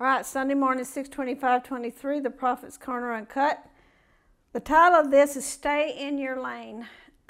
All right, Sunday morning, 6/25/23, the Prophet's Corner Uncut. The title of this is Stay in Your Lane,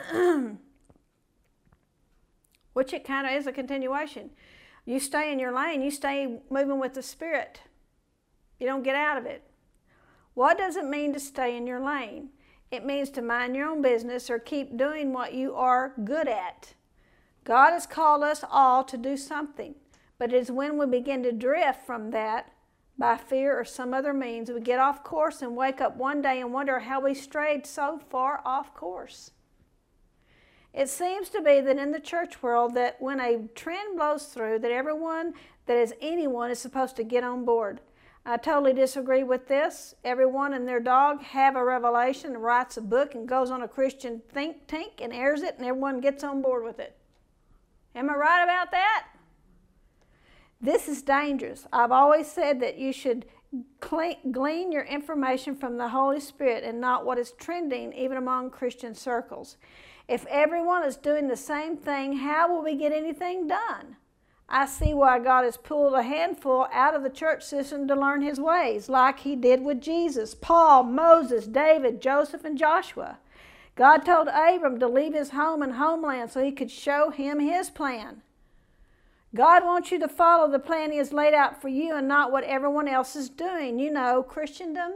which it kind of is a continuation. You stay in your lane, you stay moving with the Spirit. You don't get out of it. What does it mean to stay in your lane? It means to mind your own business or keep doing what you are good at. God has called us all to do something, but it is when we begin to drift from that by fear or some other means, we get off course and wake up one day and wonder how we strayed so far off course. It seems to be that in the church world that when a trend blows through, that everyone that is anyone is supposed to get on board. I totally disagree with this. Everyone and their dog have a revelation and writes a book and goes on a Christian think tank and airs it, and everyone gets on board with it. Am I right about that? This is dangerous. I've always said that you should glean your information from the Holy Spirit and not what is trending even among Christian circles. If everyone is doing the same thing, how will we get anything done? I see why God has pulled a handful out of the church system to learn His ways, like He did with Jesus, Paul, Moses, David, Joseph, and Joshua. God told Abram to leave his home and homeland so He could show him His plan. God wants you to follow the plan He has laid out for you and not what everyone else is doing. You know, Christendom.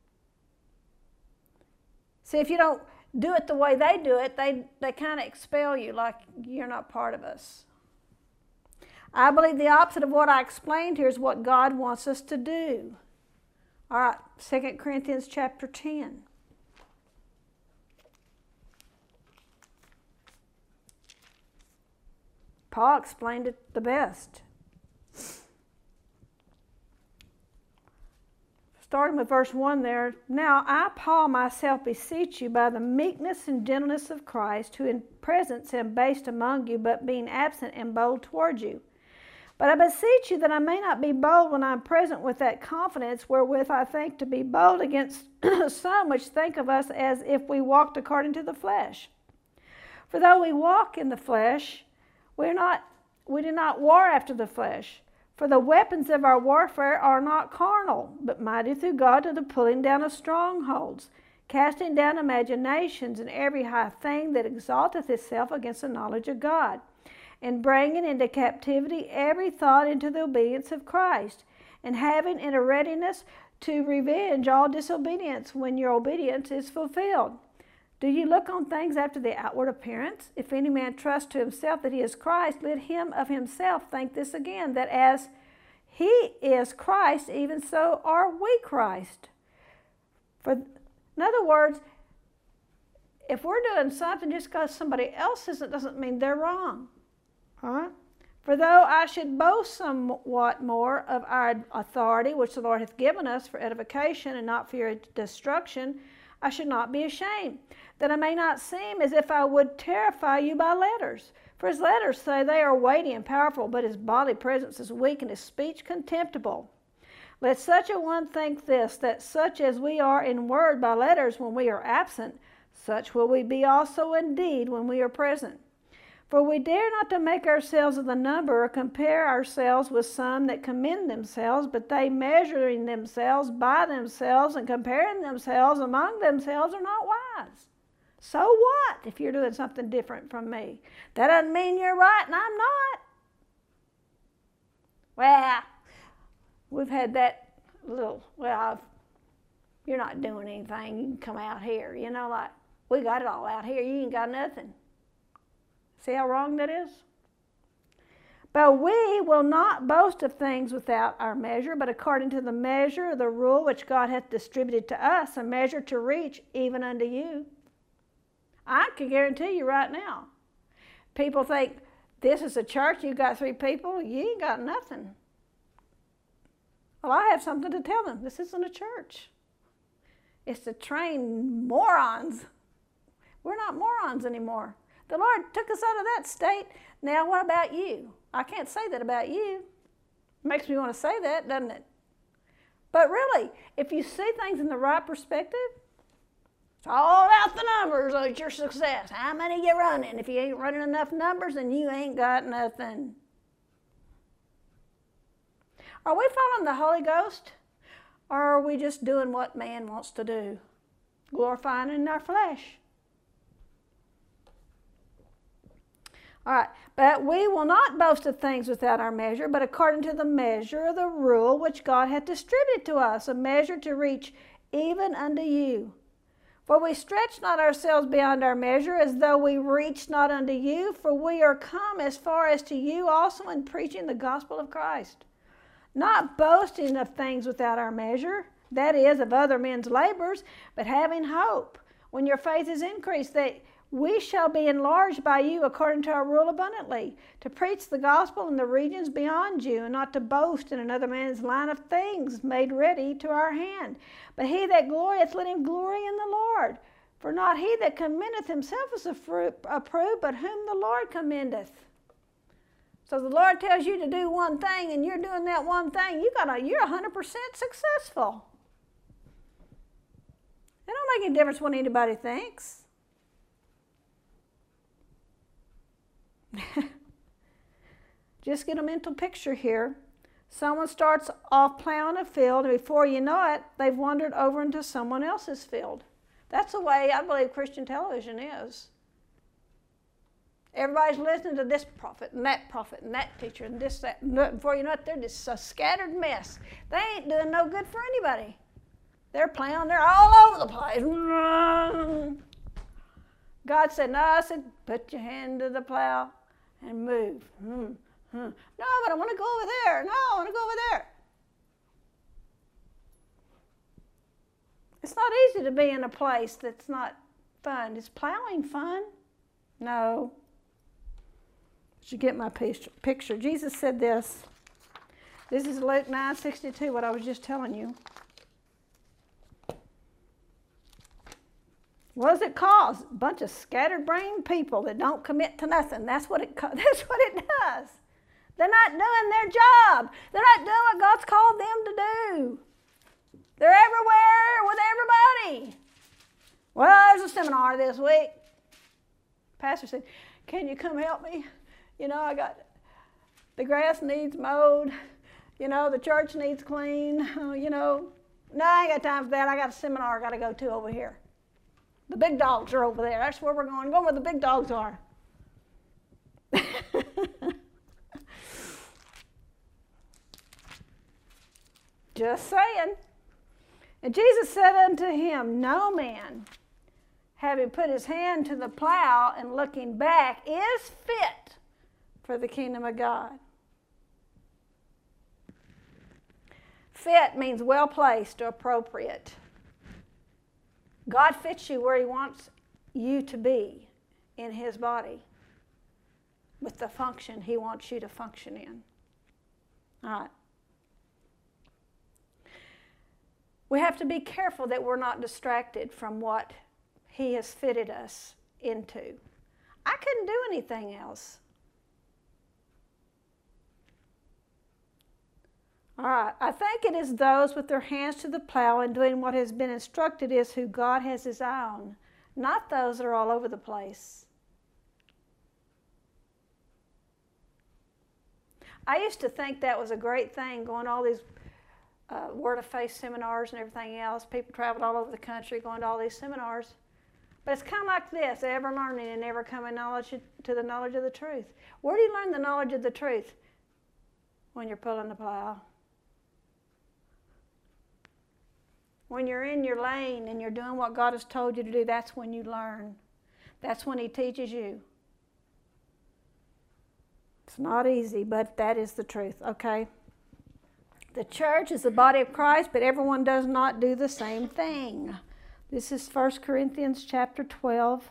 See, if you don't do it the way they do it, they kind of expel you like you're not part of us. I believe the opposite of what I explained here is what God wants us to do. All right, 2 Corinthians chapter 10. Paul explained it the best. Starting with verse 1 there. Now I, Paul, myself beseech you by the meekness and gentleness of Christ, who in presence am based among you, but being absent am bold toward you. But I beseech you that I may not be bold when I am present with that confidence wherewith I think to be bold against some which think of us as if we walked according to the flesh. For though we walk in the flesh, we do not war after the flesh. For the weapons of our warfare are not carnal, but mighty through God to the pulling down of strongholds, casting down imaginations and every high thing that exalteth itself against the knowledge of God, and bringing into captivity every thought into the obedience of Christ, and having in a readiness to revenge all disobedience when your obedience is fulfilled. Do you look on things after the outward appearance? If any man trust to himself that he is Christ, let him of himself think this again, that as he is Christ, even so are we Christ. In other words, if we're doing something just because somebody else isn't, doesn't mean they're wrong. For though I should boast somewhat more of our authority, which the Lord hath given us for edification and not for your destruction, I should not be ashamed, that I may not seem as if I would terrify you by letters. For his letters say they are weighty and powerful, but his bodily presence is weak and his speech contemptible. Let such a one think this, that such as we are in word by letters when we are absent, such will we be also in deed when we are present. For we dare not to make ourselves of the number or compare ourselves with some that commend themselves, but they measuring themselves by themselves and comparing themselves among themselves are not wise. So what if you're doing something different from me? That doesn't mean you're right and I'm not. Well, we've had that little, you're not doing anything, you can come out here. You know, like, we got it all out here, you ain't got nothing. See how wrong that is? But we will not boast of things without our measure, but according to the measure of the rule which God hath distributed to us, a measure to reach even unto you. I can guarantee you right now, people think, this is a church, you've got 3 people, you ain't got nothing. Well, I have something to tell them. This isn't a church. It's to train morons. We're not morons anymore. The Lord took us out of that state. Now, what about you? I can't say that about you. It makes me want to say that, doesn't it? But really, if you see things in the right perspective, it's all about the numbers of your success. How many you running? If you ain't running enough numbers, then you ain't got nothing. Are we following the Holy Ghost? Or are we just doing what man wants to do? Glorifying in our flesh. All right, but we will not boast of things without our measure, but according to the measure of the rule which God hath distributed to us, a measure to reach even unto you. For we stretch not ourselves beyond our measure, as though we reached not unto you, for we are come as far as to you also in preaching the gospel of Christ. Not boasting of things without our measure, that is, of other men's labors, but having hope, when your faith is increased, that we shall be enlarged by you according to our rule abundantly, to preach the gospel in the regions beyond you, and not to boast in another man's line of things made ready to our hand. But he that glorieth, let him glory in the Lord. For not he that commendeth himself is approved, but whom the Lord commendeth. So the Lord tells you to do one thing, and you're doing that one thing, you're 100% successful. It don't make any difference what anybody thinks. Just get a mental picture here. Someone starts off plowing a field, and before you know it, they've wandered over into someone else's field. That's the way I believe Christian television is. Everybody's listening to this prophet and that teacher and this, that. And before you know it, they're just a scattered mess. They ain't doing no good for anybody. They're plowing, they're all over the place. God said, no, I said, put your hand to the plow and move. No, but I want to go over there. No, I want to go over there. It's not easy to be in a place that's not fun. Is plowing fun? No. But you get my picture. Jesus said this. This is Luke 9:62, what I was just telling you. What does it cause? A bunch of scattered-brained people that don't commit to nothing. That's what it does. They're not doing their job. They're not doing what God's called them to do. They're everywhere with everybody. Well, there's a seminar this week. Pastor said, can you come help me? The grass needs mowed. The church needs clean. No, I ain't got time for that. I got a seminar I got to go to over here. The big dogs are over there. That's where we're going. Go where the big dogs are. Just saying. And Jesus said unto him, no man, having put his hand to the plow and looking back, is fit for the kingdom of God. Fit means well placed or appropriate. God fits you where he wants you to be in his body with the function he wants you to function in. All right. We have to be careful that we're not distracted from what he has fitted us into. I couldn't do anything else. All right, I think it is those with their hands to the plow and doing what has been instructed is who God has his eye on, not those that are all over the place. I used to think that was a great thing, going to all these Word of Faith seminars and everything else. People traveled all over the country going to all these seminars. But it's kind of like this, ever learning and ever coming to the knowledge of the truth. Where do you learn the knowledge of the truth? When you're pulling the plow. When you're in your lane and you're doing what God has told you to do, that's when you learn. That's when he teaches you. It's not easy, but that is the truth, okay? The church is the body of Christ, but everyone does not do the same thing. This is 1 Corinthians chapter 12.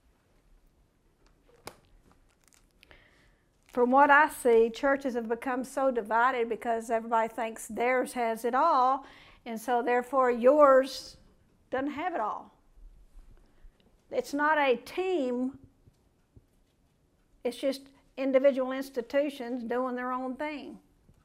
From what I see, churches have become so divided because everybody thinks theirs has it all, and so therefore yours doesn't have it all. It's not a team. It's just individual institutions doing their own thing.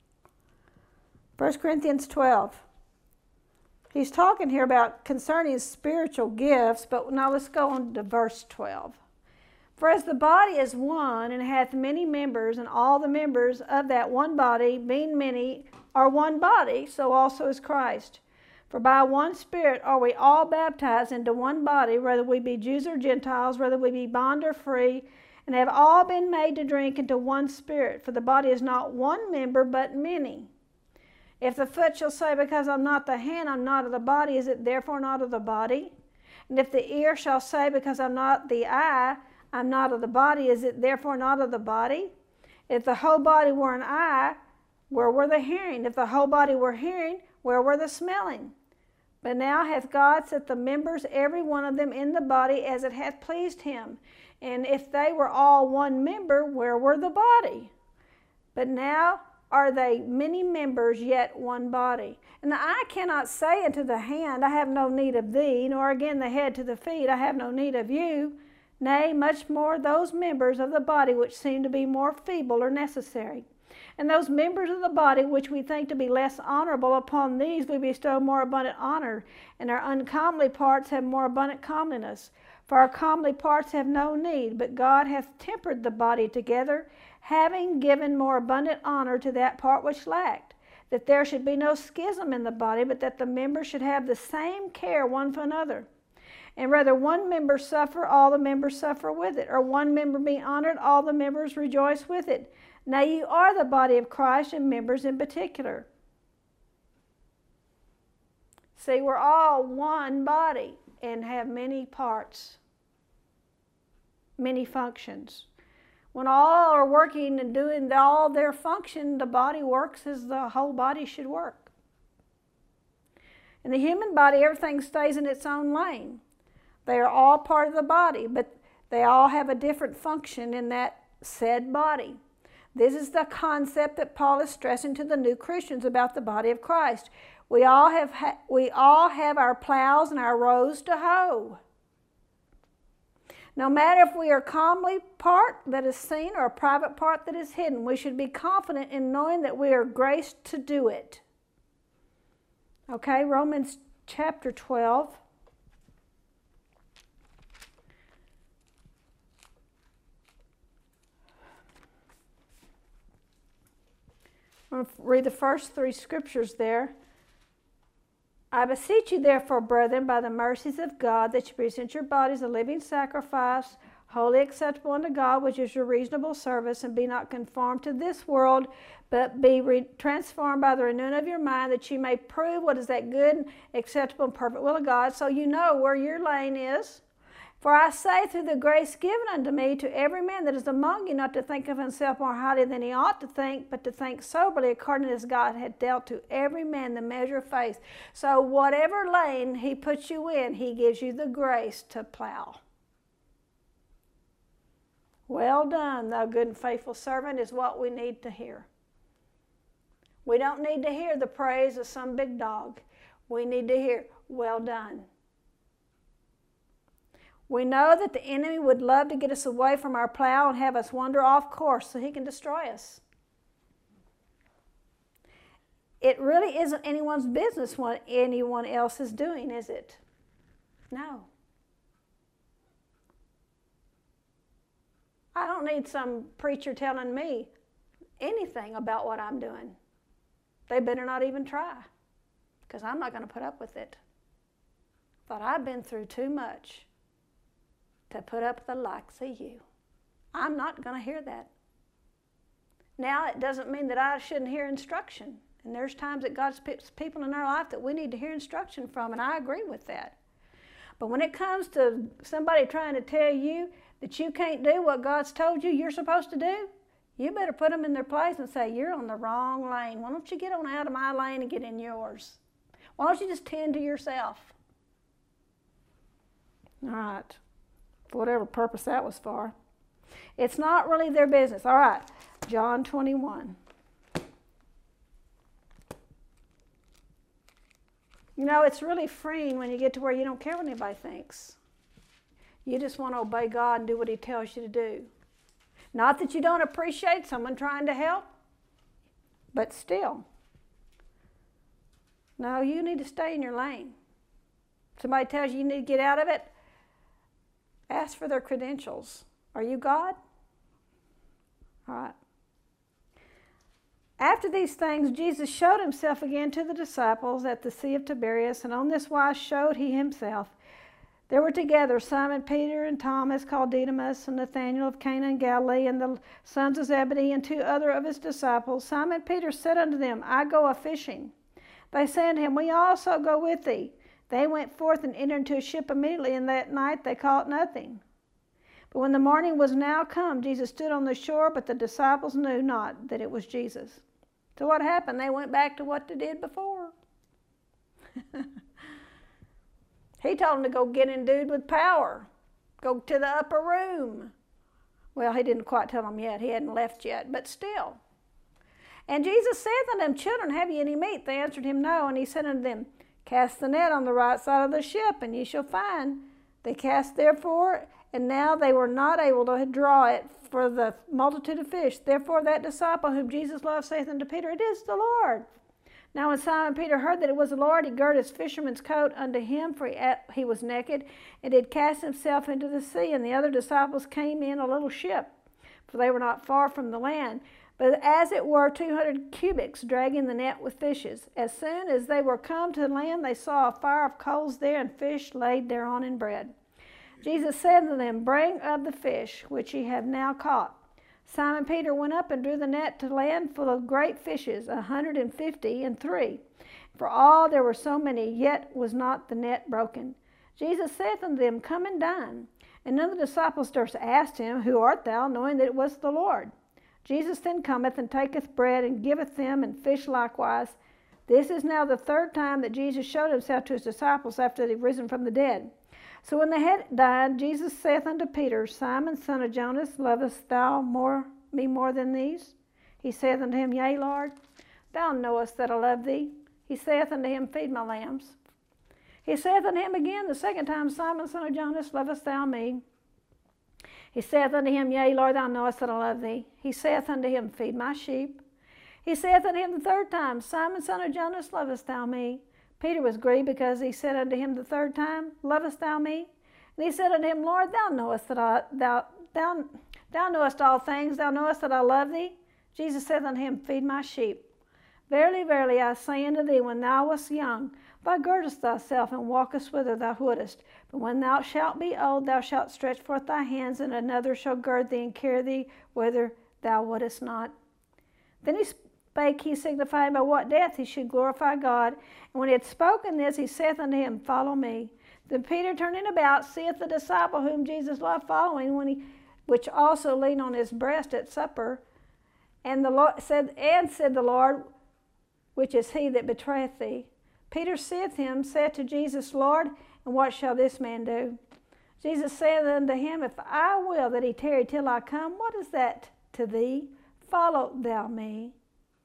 1 Corinthians 12. He's talking here about concerning spiritual gifts, but now let's go on to verse 12. For as the body is one and hath many members, and all the members of that one body, being many, are one body, so also is Christ. For by one Spirit are we all baptized into one body, whether we be Jews or Gentiles, whether we be bond or free, and have all been made to drink into one Spirit. For the body is not one member, but many. If the foot shall say, because I'm not the hand, I'm not of the body, is it therefore not of the body? And if the ear shall say, because I'm not the eye, I'm not of the body, is it therefore not of the body? If the whole body were an eye, where were the hearing? If the whole body were hearing, where were the smelling? But now hath God set the members, every one of them, in the body as it hath pleased him. And if they were all one member, where were the body? But now are they many members, yet one body. And the eye cannot say unto the hand, I have no need of thee, nor again the head to the feet, I have no need of you. Nay, much more those members of the body which seem to be more feeble are necessary. And those members of the body which we think to be less honorable, upon these we bestow more abundant honor, and our uncomely parts have more abundant comeliness. For our comely parts have no need, but God hath tempered the body together, having given more abundant honor to that part which lacked, that there should be no schism in the body, but that the members should have the same care one for another. And whether one member suffer, all the members suffer with it, or one member be honored, all the members rejoice with it. Now you are the body of Christ, and members in particular. See, we're all one body and have many parts, many functions. When all are working and doing all their function, the body works as the whole body should work. In the human body, everything stays in its own lane. They are all part of the body, but they all have a different function in that said body. This is the concept that Paul is stressing to the new Christians about the body of Christ. We all have our plows and our rows to hoe. No matter if we are a comely part that is seen or a private part that is hidden, we should be confident in knowing that we are graced to do it. Okay, Romans chapter 12. I'm going to read the first 3 scriptures there. I beseech you, therefore, brethren, by the mercies of God, that you present your bodies a living sacrifice, wholly acceptable unto God, which is your reasonable service, and be not conformed to this world, but be transformed by the renewing of your mind, that you may prove what is that good, acceptable, and perfect will of God. So you know where your lane is. For I say, through the grace given unto me, to every man that is among you, not to think of himself more highly than he ought to think, but to think soberly, according as God had dealt to every man the measure of faith. So whatever lane he puts you in, he gives you the grace to plow. Well done, thou good and faithful servant, is what we need to hear. We don't need to hear the praise of some big dog. We need to hear, well done. We know that the enemy would love to get us away from our plow and have us wander off course so he can destroy us. It really isn't anyone's business what anyone else is doing, is it? No. I don't need some preacher telling me anything about what I'm doing. They better not even try, because I'm not going to put up with it. But I've been through too much to put up with the likes of you. I'm not going to hear that. Now, it doesn't mean that I shouldn't hear instruction. And there's times that God puts people in our life that we need to hear instruction from, and I agree with that. But when it comes to somebody trying to tell you that you can't do what God's told you you're supposed to do, you better put them in their place and say, you're on the wrong lane. Why don't you get on out of my lane and get in yours? Why don't you just tend to yourself? All right. For whatever purpose that was for. It's not really their business. All right, John 21. You know, it's really freeing when you get to where you don't care what anybody thinks. You just want to obey God and do what he tells you to do. Not that you don't appreciate someone trying to help, but still. No, you need to stay in your lane. Somebody tells you need to get out of it, ask for their credentials. Are you God? All right. After these things, Jesus showed himself again to the disciples at the Sea of Tiberias, and on this wise showed he himself. There were together Simon Peter and Thomas, called Didymus, and Nathanael of Cana in Galilee, and the sons of Zebedee, and 2 other of his disciples. Simon Peter said unto them, I go a-fishing. They said unto him, We also go with thee. They went forth and entered into a ship immediately, and that night they caught nothing. But when the morning was now come, Jesus stood on the shore, but the disciples knew not that it was Jesus. So what happened? They went back to what they did before. He told them to go get endued with power. Go to the upper room. Well, he didn't quite tell them yet. He hadn't left yet, but still. And Jesus said unto them, Children, have ye any meat? They answered him, No. And he said unto them, Cast the net on the right side of the ship, and ye shall find. They cast therefore, and now they were not able to draw it for the multitude of fish. Therefore that disciple whom Jesus loved saith unto Peter, It is the Lord. Now when Simon Peter heard that it was the Lord, he girded his fisherman's coat unto him, for he was naked, and did cast himself into the sea. And the other disciples came in a little ship, for they were not far from the land, but as it were 200 cubits, dragging the net with fishes. As soon as they were come to land, they saw a fire of coals there, and fish laid thereon and bread. Jesus said to them, Bring of the fish which ye have now caught. Simon Peter went up and drew the net to land full of great fishes, 153. For all there were so many, yet was not the net broken. Jesus saith unto them, Come and dine. And none of the disciples durst ask him, Who art thou? Knowing that it was the Lord. Jesus then cometh and taketh bread and giveth them, and fish likewise. This is now the 3rd time that Jesus showed himself to his disciples after they had risen from the dead. So when they had dined, Jesus saith unto Peter, Simon, son of Jonas, lovest thou me more than these? He saith unto him, Yea, Lord, thou knowest that I love thee. He saith unto him, Feed my lambs. He saith unto him again the 2nd time, Simon, son of Jonas, lovest thou me? He saith unto him, Yea, Lord, thou knowest that I love thee. He saith unto him, Feed my sheep. He saith unto him the 3rd time, Simon, son of Jonas, lovest thou me? Peter was grieved because he said unto him the 3rd time, Lovest thou me? And he said unto him, Lord, thou knowest that thou knowest all things, thou knowest that I love thee. Jesus said unto him, Feed my sheep. Verily, verily, I say unto thee, when thou wast young, thou girdest thyself and walkest whither thou wouldest. But when thou shalt be old, thou shalt stretch forth thy hands, and another shall gird thee and carry thee whither thou wouldest not. Then he spake, he signifying by what death he should glorify God. And when he had spoken this, he saith unto him, Follow me. Then Peter, turning about, seeth the disciple whom Jesus loved following, which also leaned on his breast at supper. And said the Lord, which is he that betrayeth thee. Peter seeth him, said to Jesus, Lord, and what shall this man do? Jesus said unto him, If I will that he tarry till I come, what is that to thee? Follow thou me.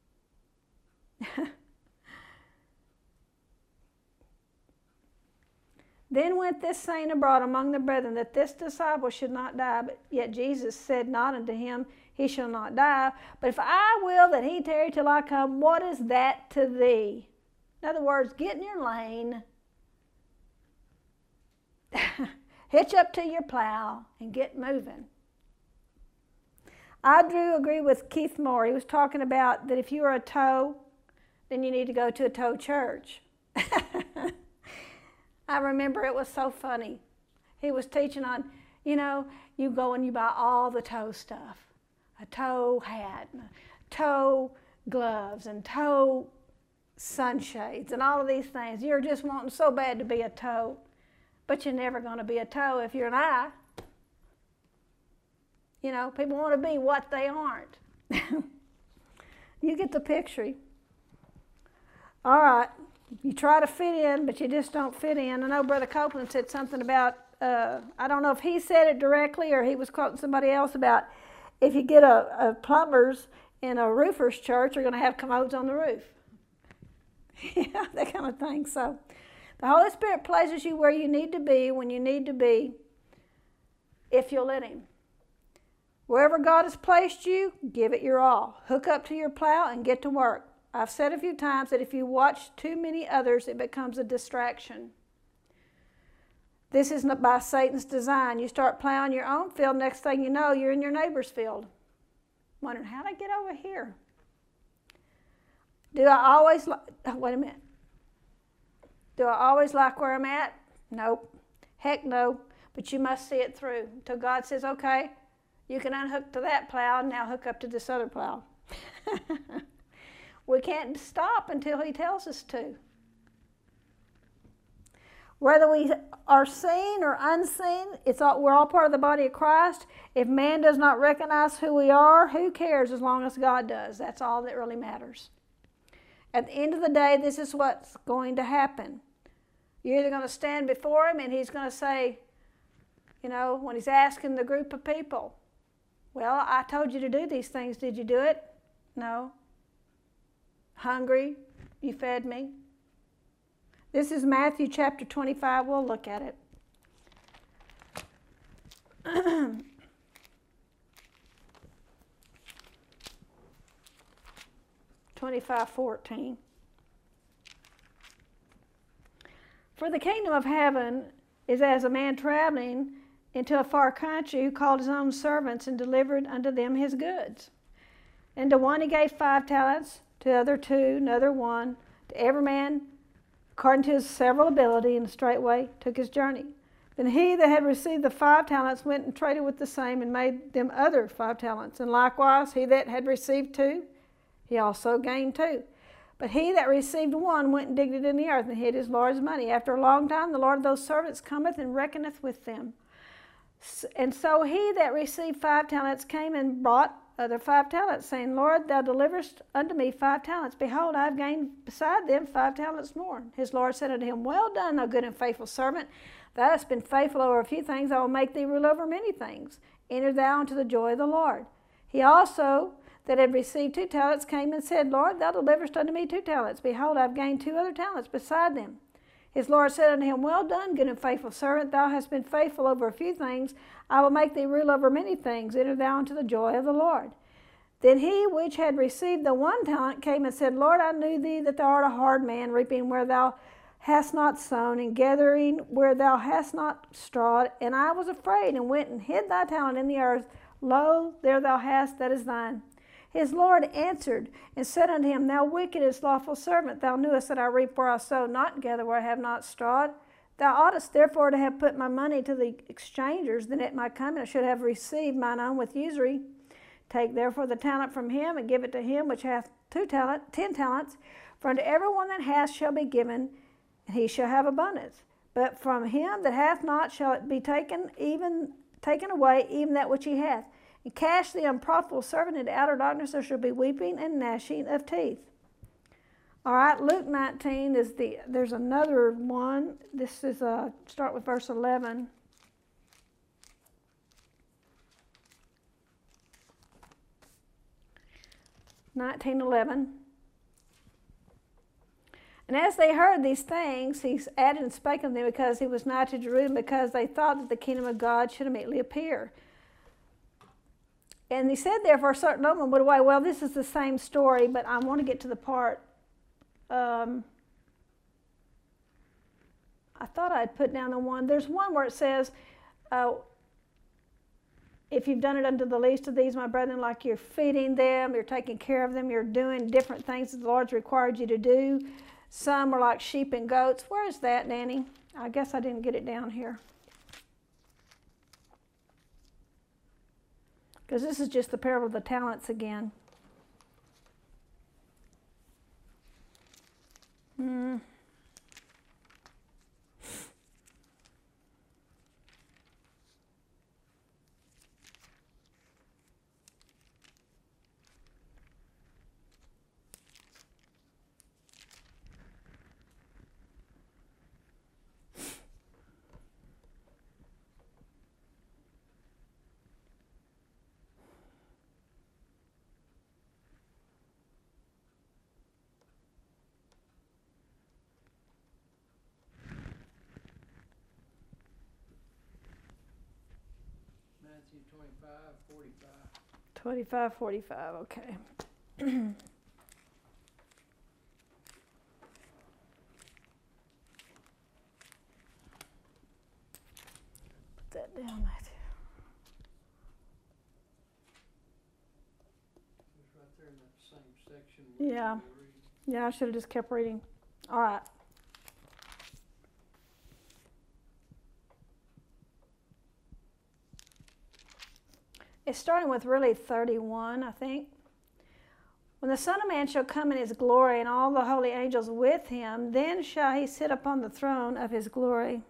Then went this saying abroad among the brethren, that this disciple should not die. But yet Jesus said not unto him, He shall not die. But if I will that he tarry till I come, what is that to thee? In other words, get in your lane, hitch up to your plow, and get moving. I agree with Keith Moore. He was talking about that if you are a toe, then you need to go to a toe church. I remember it was so funny. He was teaching on, you go and you buy all the toe stuff. A toe hat, and toe gloves, and toe sunshades, and all of these things. You're just wanting so bad to be a toe, but you're never going to be a toe if you're an eye. People want to be what they aren't. You get the picture. All right. You try to fit in, but you just don't fit in. I know Brother Copeland said something about, I don't know if he said it directly or he was quoting somebody else about if you get a plumber's in a roofer's church, you're going to have commodes on the roof. Yeah, that kind of thing. So the Holy Spirit places you where you need to be when you need to be if you'll let Him. Wherever God has placed you, give it your all. Hook up to your plow and get to work. I've said a few times that if you watch too many others, it becomes a distraction. This is not by Satan's design. You start plowing your own field, next thing you know, you're in your neighbor's field. Wondering, how'd I get over here? Do I always wait a minute. Do I always like where I'm at? Nope. Heck no. But you must see it through until God says, okay, you can unhook to that plow and now hook up to this other plow. We can't stop until He tells us to. Whether we are seen or unseen, we're all part of the body of Christ. If man does not recognize who we are, who cares as long as God does? That's all that really matters. At the end of the day, this is what's going to happen. You're either going to stand before Him and He's going to say, when He's asking the group of people, well, I told you to do these things. Did you do it? No. Hungry? You fed me? This is Matthew chapter 25. We'll look at it. 25:14. For the kingdom of heaven is as a man traveling into a far country, who called his own servants and delivered unto them his goods. And to one he gave 5 talents, to the other 2, another 1, to every man according to his several ability, and straightway took his journey. Then he that had received the 5 talents went and traded with the same, and made them other 5 talents. And likewise he that had received 2, he also gained 2. But he that received 1 went and digged it in the earth, and hid his Lord's money. After a long time the Lord of those servants cometh and reckoneth with them. And so he that received 5 talents came and brought other 5 talents, saying, Lord, thou deliverest unto me 5 talents. Behold, I have gained beside them 5 talents more. His Lord said unto him, Well done, thou good and faithful servant. Thou hast been faithful over a few things. I will make thee rule over many things. Enter thou into the joy of the Lord. He also that had received 2 talents came and said, Lord, thou deliverest unto me 2 talents. Behold, I have gained 2 other talents beside them. His Lord said unto him, Well done, good and faithful servant. Thou hast been faithful over a few things. I will make thee rule over many things. Enter thou into the joy of the Lord. Then he which had received the 1 talent came and said, Lord, I knew thee that thou art a hard man, reaping where thou hast not sown, and gathering where thou hast not strawed. And I was afraid, and went and hid thy talent in the earth. Lo, there thou hast, that is thine. His Lord answered and said unto him, Thou wicked and slothful servant, thou knewest that I reap where I sowed not, and gather where I have not strawed. Thou oughtest therefore to have put my money to the exchangers, then at my coming I should have received mine own with usury. Take therefore the talent from him, and give it to him which hath 10 talents. For unto every one that hath shall be given, and he shall have abundance. But from him that hath not shall it be taken away, even that which he hath. And cast the unprofitable servant into outer darkness, there shall be weeping and gnashing of teeth. All right, Luke 19 is there's another one. This is, start with verse 11. (19:11). And as they heard these things, he added and spake unto them, because he was nigh to Jerusalem, because they thought that the kingdom of God should immediately appear. And he said, therefore, a certain nobleman went away. Well, this is the same story, but I want to get to the part. I thought I'd put down the one. There's one where it says, if you've done it unto the least of these, my brethren, like you're feeding them, you're taking care of them, you're doing different things that the Lord's required you to do. Some are like sheep and goats. Where is that, Danny? I guess I didn't get it down here. Because this is just the parable of the talents again. Matthew 25:45. 25:45, okay. Put that down, Matthew. It's right there in that same section. Yeah. Yeah, I should have just kept reading. All right. It's starting with really 31, I think. When the Son of Man shall come in his glory and all the holy angels with him, then shall he sit upon the throne of his glory.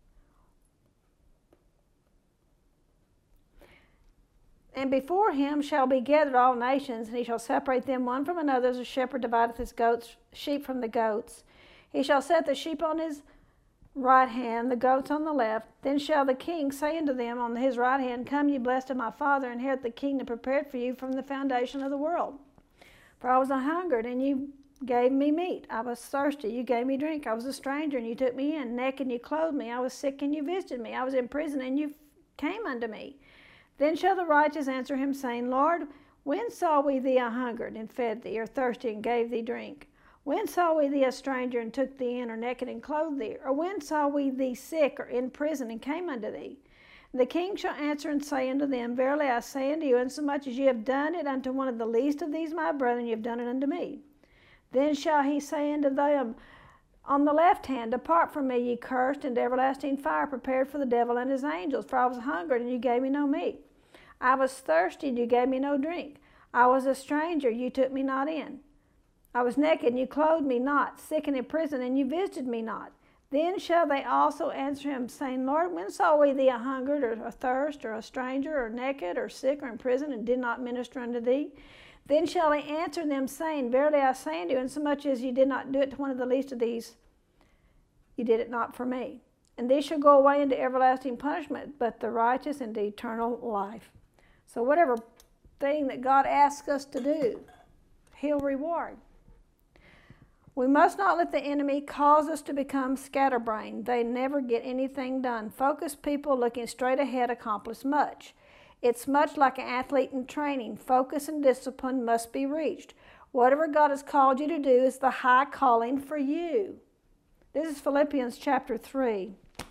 And before him shall be gathered all nations, and he shall separate them one from another, as a shepherd divideth his sheep from the goats. He shall set the sheep on his right hand, the goats on the left. Then shall the king say unto them on his right hand, Come, ye blessed of my Father, inherit the kingdom prepared for you from the foundation of the world. For I was a hungered, and you gave me meat. I was thirsty, you gave me drink. I was a stranger, and you took me in. Naked, and you clothed me. I was sick, and you visited me. I was in prison, and you came unto me. Then shall the righteous answer him, saying, Lord, when saw we thee a hungered, and fed thee, or thirsty, and gave thee drink? When saw we thee a stranger, and took thee in, or naked, and clothed thee? Or when saw we thee sick, or in prison, and came unto thee? The king shall answer and say unto them, Verily I say unto you, insomuch as ye have done it unto one of the least of these my brethren, ye have done it unto me. Then shall he say unto them on the left hand, Depart from me, ye cursed, into everlasting fire, prepared for the devil and his angels. For I was hungered, and you gave me no meat. I was thirsty, and you gave me no drink. I was a stranger, you took me not in. I was naked, and you clothed me not, sick and in prison, and you visited me not. Then shall they also answer him, saying, Lord, when saw we thee a hungered, or athirst, or a stranger, or naked, or sick, or in prison, and did not minister unto thee? Then shall he answer them, saying, Verily I say unto you, insomuch as ye did not do it to one of the least of these, ye did it not for me. And these shall go away into everlasting punishment, but the righteous into eternal life. So whatever thing that God asks us to do, he'll reward. We must not let the enemy cause us to become scatterbrained. They never get anything done. Focused people looking straight ahead accomplish much. It's much like an athlete in training. Focus and discipline must be reached. Whatever God has called you to do is the high calling for you. This is Philippians chapter 3,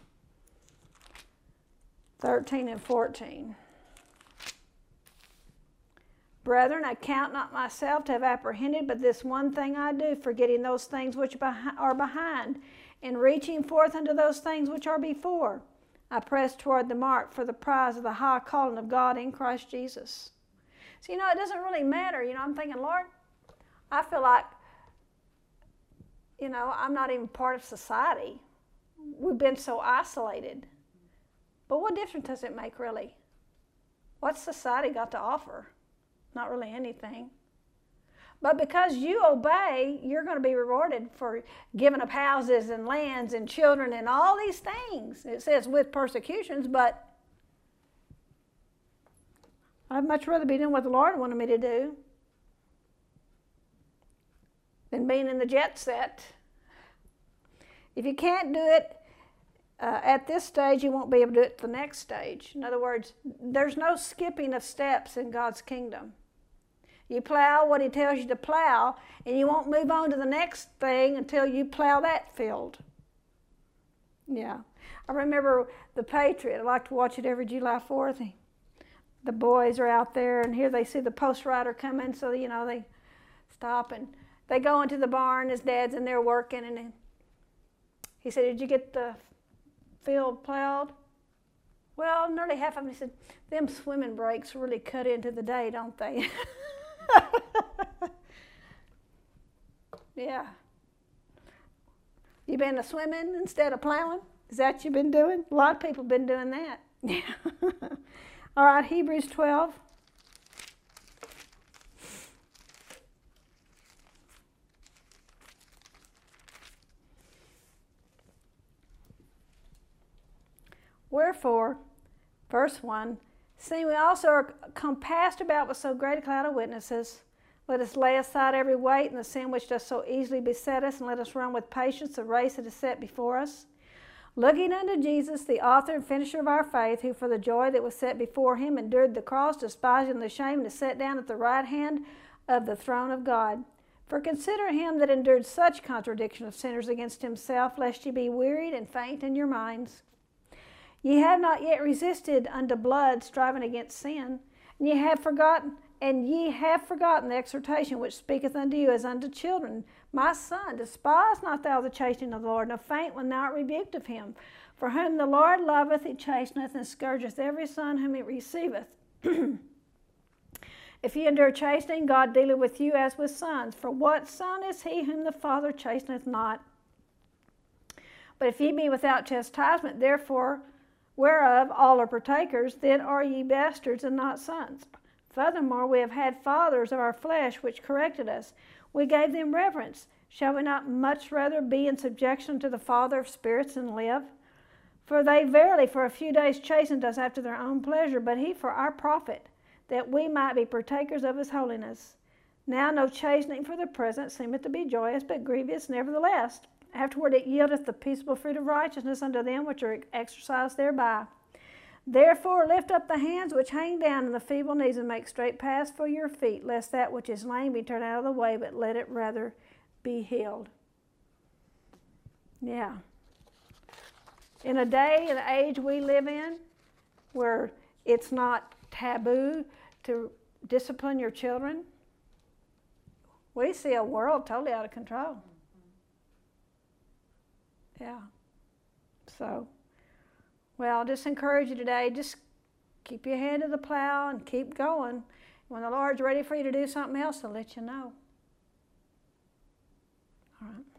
13 and 14. Brethren, I count not myself to have apprehended, but this one thing I do, forgetting those things which are behind, and reaching forth unto those things which are before. I press toward the mark for the prize of the high calling of God in Christ Jesus. So, it doesn't really matter. I'm thinking, Lord, I feel like, I'm not even part of society. We've been so isolated. But what difference does it make, really? What's society got to offer? Not really anything. But because you obey, you're going to be rewarded for giving up houses and lands and children and all these things. It says with persecutions, but I'd much rather be doing what the Lord wanted me to do than being in the jet set. If you can't do it at this stage, you won't be able to do it at the next stage. In other words, there's no skipping of steps in God's kingdom. You plow what he tells you to plow, and you won't move on to the next thing until you plow that field. Yeah. I remember The Patriot. I like to watch it every July 4th. The boys are out there, and here they see the post rider coming, so, they stop, and they go into the barn. His dad's in there working, and he said, Did you get the field plowed? Well, nearly half of them. He said, Them swimming breaks really cut into the day, don't they? Yeah. You been swimming instead of plowing? Is that what you've been doing? A lot of people have been doing that. Yeah. All right, Hebrews 12. Wherefore, verse 1, seeing we also are compassed about with so great a cloud of witnesses, let us lay aside every weight and the sin which does so easily beset us, and let us run with patience the race that is set before us. Looking unto Jesus, the author and finisher of our faith, who for the joy that was set before him endured the cross, despising the shame, and is set down at the right hand of the throne of God. For consider him that endured such contradiction of sinners against himself, lest ye be wearied and faint in your minds. Ye have not yet resisted unto blood, striving against sin, and ye have forgotten the exhortation which speaketh unto you as unto children. My son, despise not thou the chastening of the Lord, nor faint when thou art rebuked of him. For whom the Lord loveth, he chasteneth, and scourgeth every son whom he receiveth. If ye endure chastening, God dealeth with you as with sons. For what son is he whom the Father chasteneth not? But if ye be without chastisement, therefore whereof all are partakers, then are ye bastards and not sons. Furthermore, we have had fathers of our flesh which corrected us. We gave them reverence. Shall we not much rather be in subjection to the Father of spirits and live? For they verily for a few days chastened us after their own pleasure, but he for our profit, that we might be partakers of his holiness. Now no chastening for the present seemeth to be joyous, but grievous nevertheless. Afterward it yieldeth the peaceable fruit of righteousness unto them which are exercised thereby. Therefore lift up the hands which hang down and the feeble knees, and make straight paths for your feet, lest that which is lame be turned out of the way, but let it rather be healed. Yeah. In a day and age we live in where it's not taboo to discipline your children, we see a world totally out of control. Yeah. So, well, I'll just encourage you today, just keep your hand to the plow and keep going. When the Lord's ready for you to do something else, He'll let you know. All right.